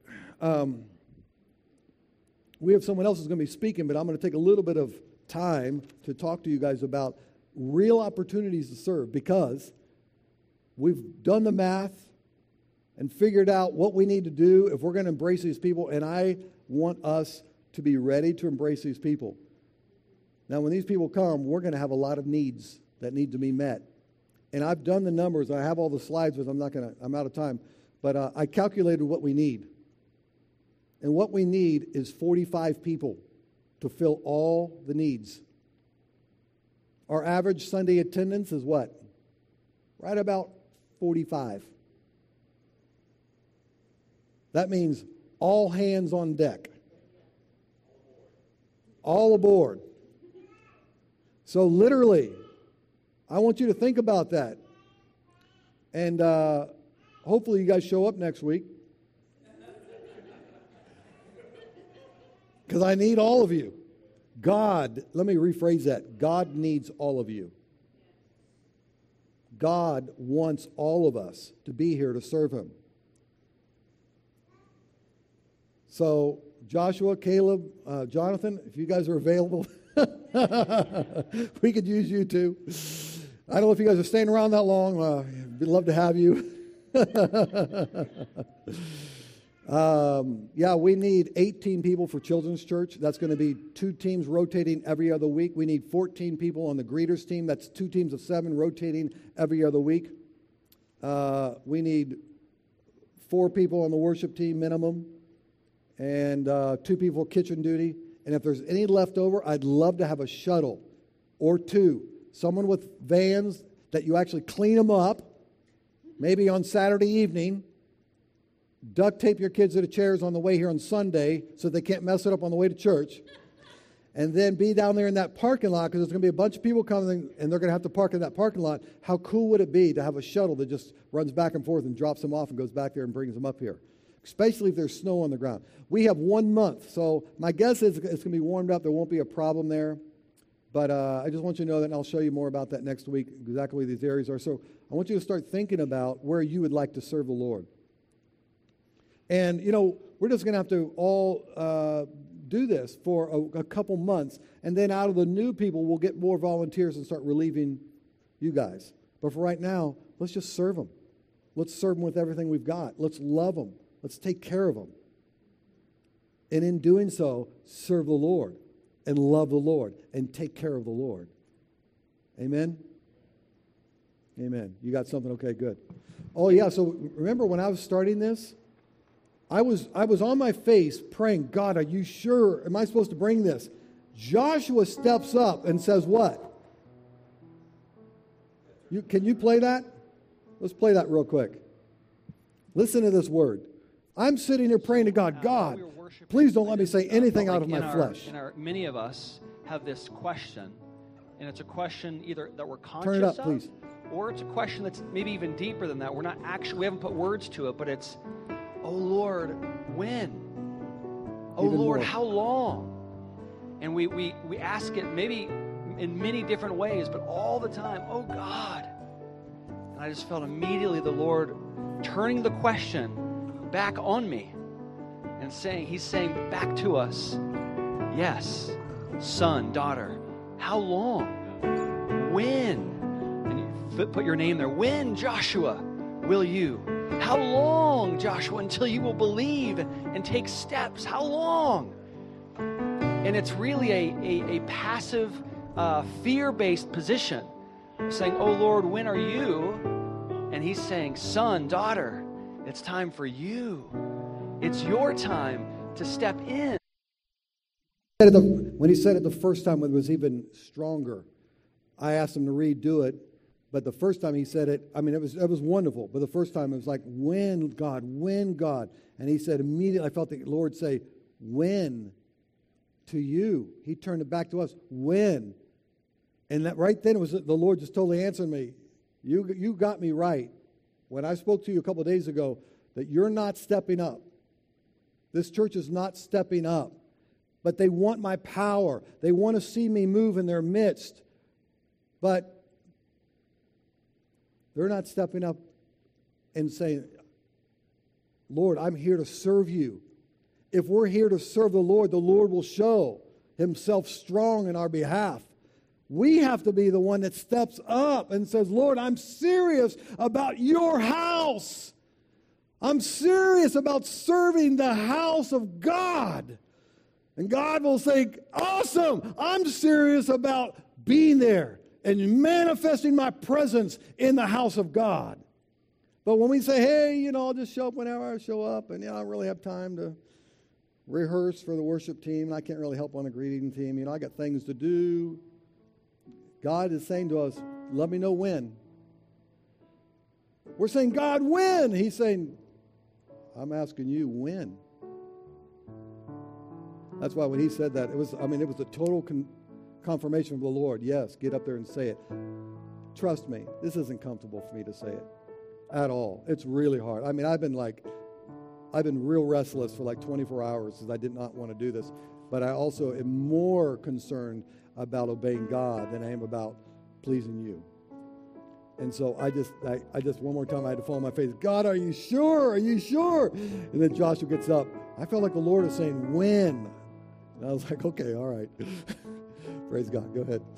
we have someone else who's going to be speaking, but I'm going to take a little bit of time to talk to you guys about real opportunities to serve, because we've done the math and figured out what we need to do if we're going to embrace these people, and I want us to be ready to embrace these people. Now, when these people come, we're going to have a lot of needs that need to be met. And I've done the numbers. I have all the slides with. I'm out of time. But I calculated what we need. And what we need is 45 people to fill all the needs. Our average Sunday attendance is what? Right about 45. That means all hands on deck. All aboard. So literally, I want you to think about that. And hopefully you guys show up next week. Because I need all of you. God, let me rephrase that. God needs all of you. God wants all of us to be here to serve Him. So, Joshua, Caleb, Jonathan, if you guys are available, we could use you too. I don't know if you guys are staying around that long. We'd love to have you. We need 18 people for Children's Church. That's going to be 2 teams rotating every other week. We need 14 people on the greeters team. That's 2 teams of 7 rotating every other week. We need 4 people on the worship team minimum, and 2 people kitchen duty. And if there's any left over, I'd love to have a shuttle or 2. Someone with vans that you actually clean them up, maybe on Saturday evening. Duct tape your kids to the chairs on the way here on Sunday so they can't mess it up on the way to church. And then be down there in that parking lot, because there's going to be a bunch of people coming and they're going to have to park in that parking lot. How cool would it be to have a shuttle that just runs back and forth and drops them off and goes back there and brings them up here? Especially if there's snow on the ground. We have 1 month, so my guess is it's going to be warmed up. There won't be a problem there. But I just want you to know that, and I'll show you more about that next week, exactly where these areas are. So I want you to start thinking about where you would like to serve the Lord. And, we're just going to have to all do this for a couple months. And then out of the new people, we'll get more volunteers and start relieving you guys. But for right now, let's just serve them. Let's serve them with everything we've got. Let's love them. Let's take care of them. And in doing so, serve the Lord and love the Lord and take care of the Lord. Amen? Amen. You got something? Okay, good. Oh, yeah, so remember when I was starting this? I was on my face praying, God, are you sure? Am I supposed to bring this? Joshua steps up and says what? Can you play that? Let's play that real quick. Listen to this word. I'm sitting here praying to God, God, please don't let me say anything out of my flesh. Many of us have this question, and it's a question either that we're conscious Turn it up, please. Or it's a question that's maybe even deeper than that. We haven't put words to it, but it's, oh Lord, when? Oh Even Lord, more. how long? And we ask it maybe in many different ways, but all the time, oh God. And I just felt immediately the Lord turning the question back on me and He's saying back to us, yes, son, daughter, how long? When? And you put your name there. When, Joshua, will you? How long, Joshua, until you will believe and take steps? How long? And it's really a passive, fear-based position, saying, oh Lord, when are you? And He's saying, son, daughter, it's time for you. It's your time to step in. When He said it the first time, it was even stronger. I asked him to redo it, but the first time He said it, it was wonderful. But the first time it was like, when, God? And He said immediately, I felt the Lord say, when to you. He turned it back to us, when. And that right then, it was the Lord just totally answered me. You got me right. When I spoke to you a couple of days ago, that you're not stepping up. This church is not stepping up. But they want my power. They want to see me move in their midst. But they're not stepping up and saying, Lord, I'm here to serve you. If we're here to serve the Lord will show himself strong in our behalf. We have to be the one that steps up and says, Lord, I'm serious about your house. I'm serious about serving the house of God. And God will say, awesome, I'm serious about being there and manifesting my presence in the house of God. But when we say, hey, I'll just show up whenever I show up, and I don't really have time to rehearse for the worship team, and I can't really help on a greeting team, I got things to do. God is saying to us, let me know when. We're saying, God, when? He's saying, I'm asking you, when? That's why when he said that, it was a total confirmation from the Lord. Yes, get up there and say it. Trust me, this isn't comfortable for me to say it at all. It's really hard. I've been real restless for like 24 hours because I did not want to do this. But I also am more concerned about obeying God than I am about pleasing you. And so I just one more time I had to fall on my face. God, are you sure? Are you sure? And then Joshua gets up. I felt like the Lord is saying, when? And I was like, okay, all right. Praise God. Go ahead.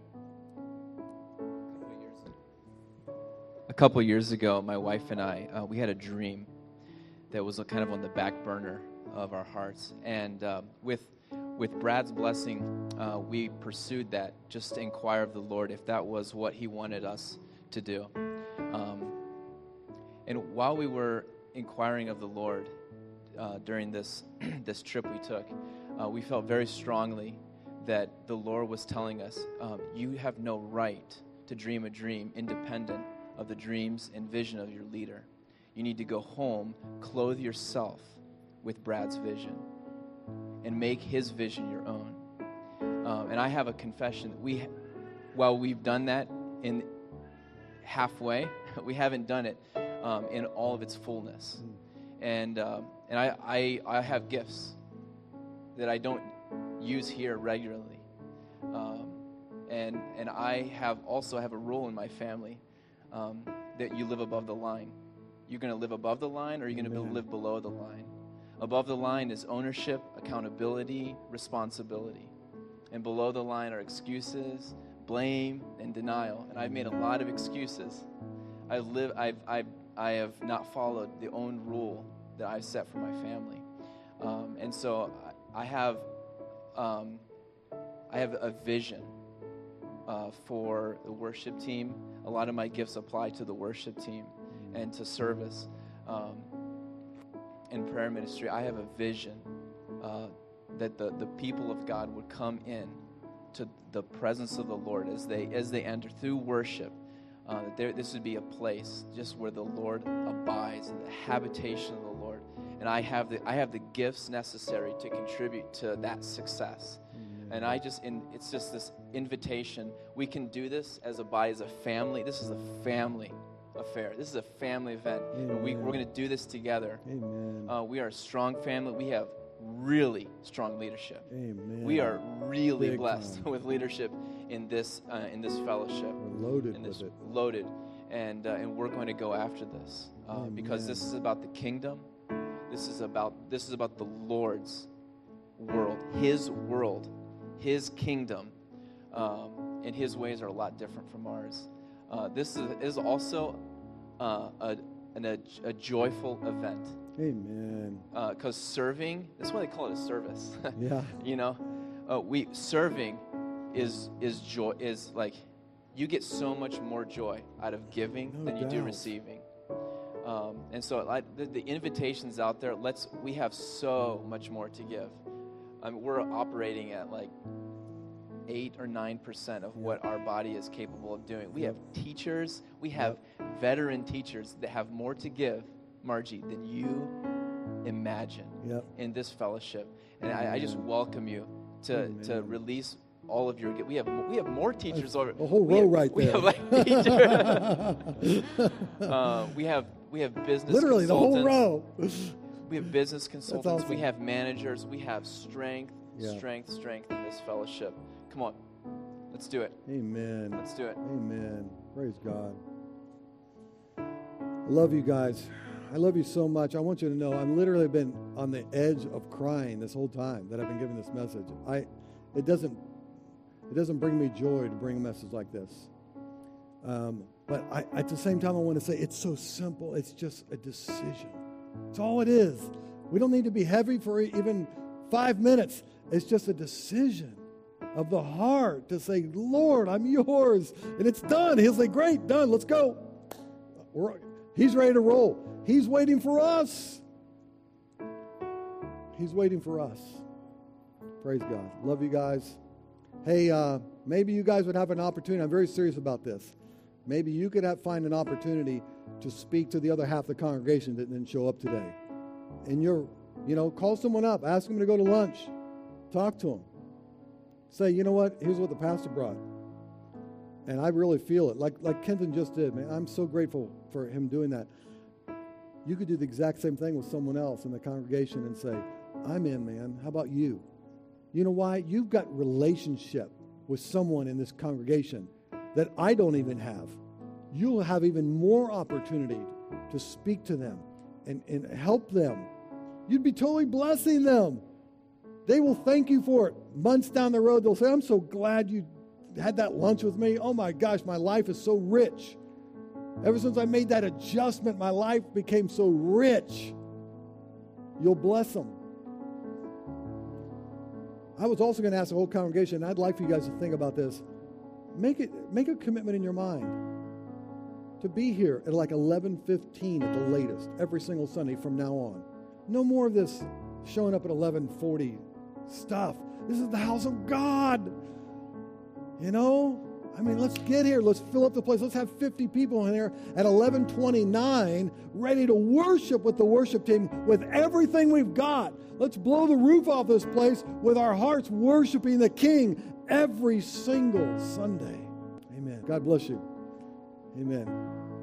A couple years ago, my wife and I, we had a dream that was kind of on the back burner of our hearts. And with Brad's blessing, we pursued that, just to inquire of the Lord if that was what he wanted us to do. And while we were inquiring of the Lord during this this trip we took, we felt very strongly that the Lord was telling us, you have no right to dream a dream independent of the dreams and vision of your leader. You need to go home, clothe yourself with Brad's vision, and make his vision your own. And I have a confession that while we've done that in halfway, we haven't done it in all of its fullness. And I have gifts that I don't use here regularly. And I also have a rule in my family that you live above the line. You're going to live above the line, or you're going to live below the line. Above the line is ownership, accountability, responsibility. And below the line are excuses, blame, and denial. And I've made a lot of excuses. I have not followed the own rule that I've set for my family. And so I have a vision for the worship team. A lot of my gifts apply to the worship team and to service. In prayer ministry, I have a vision that the people of God would come in to the presence of the Lord as they enter through worship. This would be a place just where the Lord abides, and the habitation of the Lord. And I have the gifts necessary to contribute to that success. And it's just this invitation. We can do this as a body, as a family. This is a family affair. This is a family event. And we're going to do this together. Amen. We are a strong family. We have really strong leadership. Amen. We are really Big blessed time. with leadership in this fellowship. We're loaded with it. Loaded, and we're going to go after this because this is about the kingdom. This is about the Lord's world, His kingdom, and His ways are a lot different from ours. This is also a joyful event. Amen. Because serving, that's why they call it a service. Yeah. Serving is joy, is like, you get so much more joy out of giving than you do receiving. And so the invitation's out there. We have so much more to give. We're operating at like 8 or 9% of what our body is capable of doing. We have teachers, we have veteran teachers that have more to give, Margie, than you imagine in this fellowship. And I just welcome you to release all of your gifts. We have more teachers over. A whole row right we there. Have like teachers. We have business. Literally the whole consultants. row. We have business consultants. awesome. We have managers. We have strength Yeah. in this fellowship. Come on, let's do it. Amen. Let's do it. Amen. Praise God. I love you guys. I love you so much. I want you to know I've literally been on the edge of crying this whole time that I've been giving this message. It doesn't bring me joy to bring a message like this. But at the same time, I want to say it's so simple. It's just a decision. It's all it is. We don't need to be heavy for even 5 minutes. It's just a decision of the heart to say, Lord, I'm yours. And it's done. He'll say, great, done. Let's go. He's ready to roll. He's waiting for us. He's waiting for us. Praise God. Love you guys. Hey, maybe you guys would have an opportunity. I'm very serious about this. Maybe you could find an opportunity to speak to the other half of the congregation that didn't show up today. And call someone up. Ask them to go to lunch. Talk to them. Say, you know what? Here's what the pastor brought. And I really feel it. Like Kenton just did, man. I'm so grateful for him doing that. You could do the exact same thing with someone else in the congregation and say, I'm in, man. How about you? You know why? You've got relationship with someone in this congregation that I don't even have. You'll have even more opportunity to speak to them and help them. You'd be totally blessing them. They will thank you for it. Months down the road, they'll say, I'm so glad you had that lunch with me. Oh my gosh, my life is so rich. Ever since I made that adjustment, my life became so rich. You'll bless them. I was also going to ask the whole congregation, I'd like for you guys to think about this. Make a commitment in your mind to be here at like 11:15 at the latest every single Sunday from now on. No more of this showing up at 11:40 stuff. This is the house of God. Let's get here. Let's fill up the place. Let's have 50 people in here at 11:29 ready to worship with the worship team with everything we've got. Let's blow the roof off this place with our hearts worshiping the King every single Sunday. Amen. God bless you. Amen.